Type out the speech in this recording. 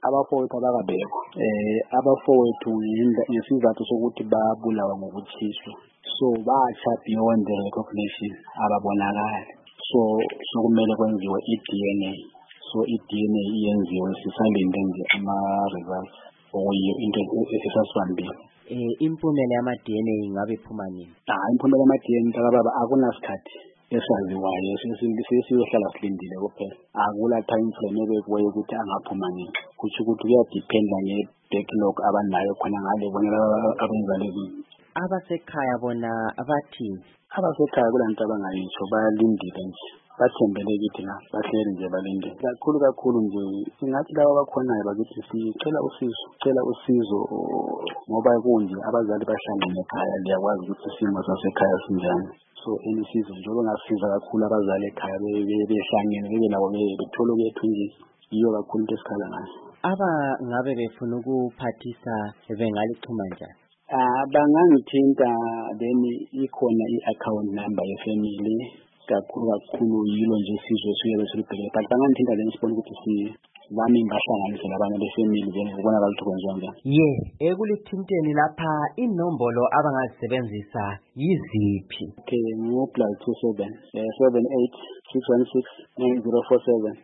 abafowethu abakabekwa. Abafowethu ngesizathu sokuthi babulawa ngokuthiswa. So batsha beyond the recognition, ababonakali. So sokumele kwenziwe i-DNA. So i-DNA iyenziwe sisalinde nje ama-results okuyiyo into esasibambile. Impumela yama-DNA ingabe iphuma nini? Impumela yama-DNA mntakababa akunasikhathi esaziwayo sesiyohlala silindile kuphela. Akula time frame ebekiweyo ukuthi angaphuma nini. Kusho ukuthi kuyadependa nge-backlog abanayo khona ngale bona abenzalekile. Abasekhaya bona abathi? Abasekhaya kulanto abangayisho, bayalindile nje. Bathembele kithi bahleli nje balinde. Kakhulu nje singathi laba abakhonayo bakithi sicela usizo ngoba kunje abazali bahlangene ekhaya. Liyakwazi ukuthi isimo sasekhaya sinjani. So enisizo njengoba ngasiza kakhulu abazali ekhaya behlangene bebe nabo bethola ukuyethunjisa. Iyo kakhulu into esikhala ngayo. Aba ngabe befuna ukuphathisa bengalixhuma njani? Bangangithinta, then ikhona i-account number yefamily. Kakhulu yilo nje isizwe esiyebe silibhekile. But bangangithinta then sibone ukuthi bami ngahlanganise labanye befamily then kubonakala ukuthi kwenziwa njani. Ekulithinteni lapha inombolo abangazisebenzisa yiziphi? Okay, +27 78 616 9047.